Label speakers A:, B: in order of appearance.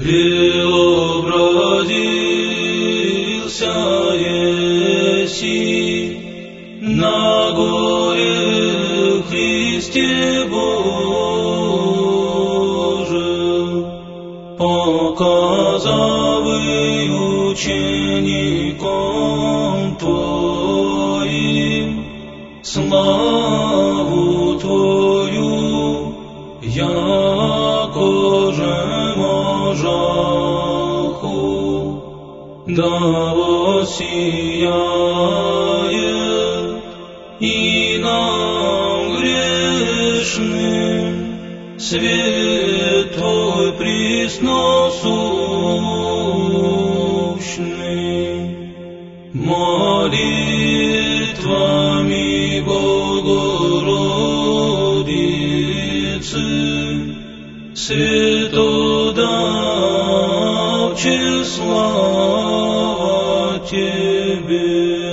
A: преобразился еси на горе Христе Божий, показавый ученикам Твоим славу Твою, яко же можаху, да воссияет и нам грешным свет Твой пресносущный. Молитвами Богородицы светодавче слава Тебе.